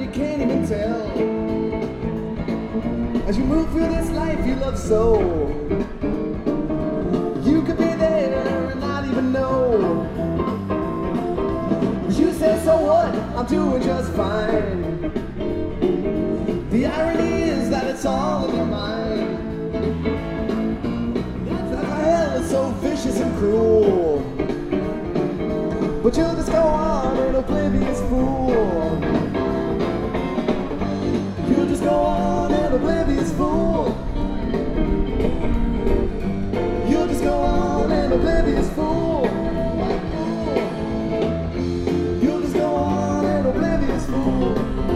you can't even tell. As you move through this life you love so, you could be there and not even know. But you say, so what? I'm doing just fine. The irony is that it's all in your mind. That hell is so vicious and cruel, but you'll just go on an oblivious fool. You'll just go on an oblivious fool. You'll just go on an oblivious fool. You'll just go on an oblivious fool.